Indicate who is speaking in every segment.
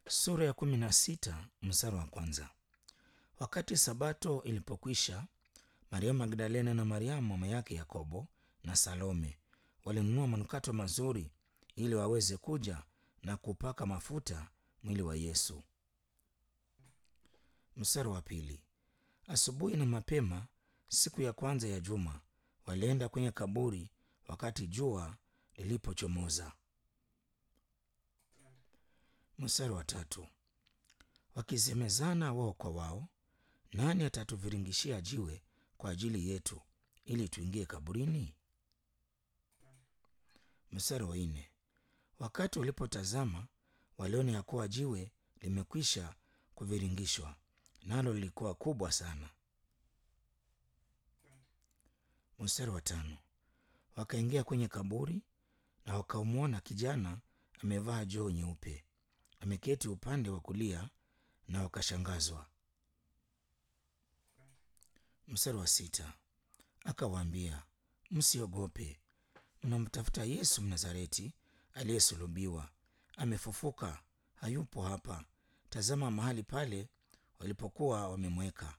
Speaker 1: Sura ya 16 mstari wa kwanza. Wakati sabato ilipokwisha, Mariamu Magdalena na Mariamu mama yake Yakobo na Salome walinunua manukato mazuri ili waweze kuja na kupaka mafuta mwili wa Yesu. Mstari wa pili. Asubuhi na mapema siku ya kwanza ya juma walienda kwenye kaburi wakati jua lilipochomoza. Mstari wa tatu. Wakisemezana wao kwa wao, nani atatuviringishia jiwe kwa ajili yetu ili tuingie kaburini? Mstari wa nne. Wakati walipotazama waliona ya kuwa jiwe limekwisha kuviringishwa, nalo lilikuwa kubwa sana. Mstari wa tano. Wakaingia kwenye kaburi na wakamwona kijana amevaa joho nyeupe ameketi upande wa kulia, na wakashangazwa. Mstari wa sita. Akawaambia, msiogope, mnamtafuta Yesu Mnazareti aliyesulubiwa. Amefufuka, hayupo hapa. Tazama mahali pale walipokuwa wamemweka.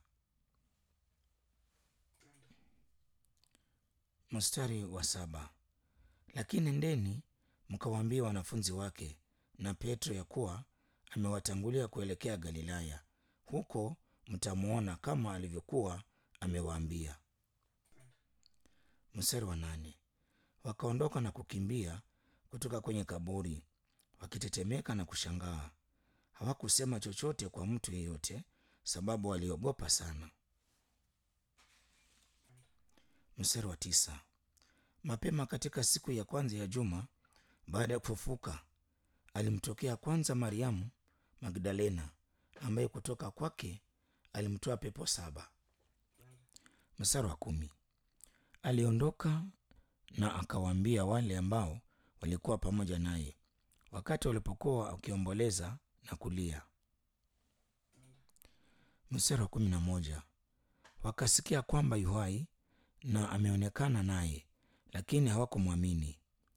Speaker 1: Mstari wa saba. Lakini nendeni mkawaambie wanafunzi wake na Petro ya kuwa amewatangulia kuelekea Galilaya, huko mtamwona kama alivyokuwa amewaambia. Mstari wa nane. Wakaondoka na kukimbia kutoka kwenye kaburi wakitetemeka na kushangaa. Hawakusema chochote kwa mtu yeyote, sababu waliogopa sana. Mstari wa tisa. Mapema katika siku ya kwanza ya juma baada ya kufufuka, alimtokea kwanza Mariamu Magdalena, ambaye kutoka kwake alimtoa pepo saba. Mstari wa kumi. Aliondoka na akawaambia wale ambao walikuwa pamoja naye wakati walipokuwa wakiomboleza na kulia. Mstari wa 11. Wakasikia kwamba yu hai na ameonekana naye, lakini hawakumwamini.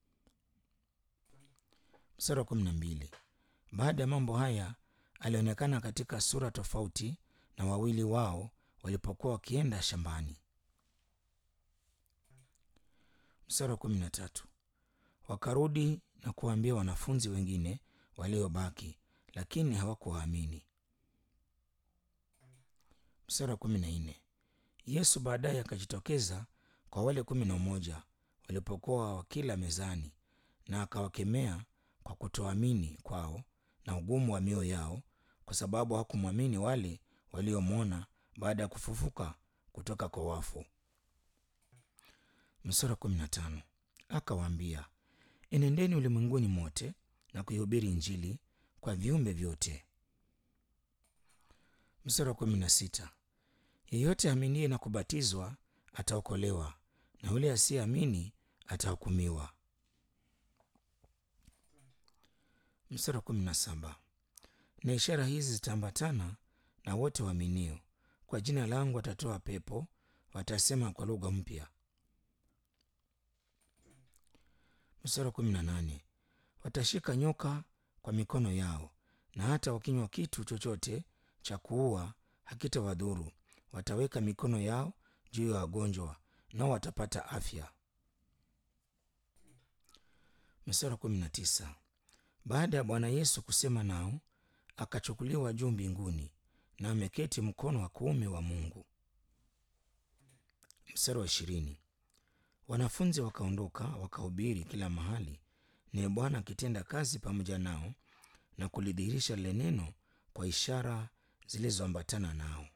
Speaker 1: Mstari wa 12. Baada ya mambo haya alionekana katika sura tofauti na wawili wao walipokuwa wakienda shambani. Mstari wa 13. Wakarudi na kuwaambia wanafunzi wengine waliobaki, lakini hawakuwaamini. Mstari wa 14. Yesu baadaye akajitokeza kwa wale 11 walipokuwa wakila mezani, na akawakemea kwa kutoamini kwao na ugumu wa mioyo yao, kwa sababu hawakumwamini wale waliomwona baada ya kufufuka kutoka kwa wafu. Mstari wa 15. Akawaambia, enendeni ulimwenguni mote na kuihubiri Injili kwa viumbe vyote. Mstari wa 16. Yeyote aminiye na kubatizwa ataokolewa, na yule asiyeamini atahukumiwa. Mstari wa 17. Na ishara hizi zitaambatana na wote waaminio, kwa jina langu watatoa pepo, watasema kwa lugha mpya. Mstari wa 18. Watashika nyoka kwa mikono yao, na hata wakinywa kitu chochote cha kuua hakitawadhuru. Wataweka mikono yao juu ya wagonjwa, nao watapata afya. Mstari wa 19. Baada ya Bwana Yesu kusema nao, akachukuliwa juu mbinguni, na ameketi mkono wa kuume wa Mungu. Mstari wa 20. Wanafunzi wakaondoka wakahubiri kila mahali, naye Bwana akitenda kazi pamoja nao na kulidhihirisha lile neno kwa ishara zilizoambatana nao.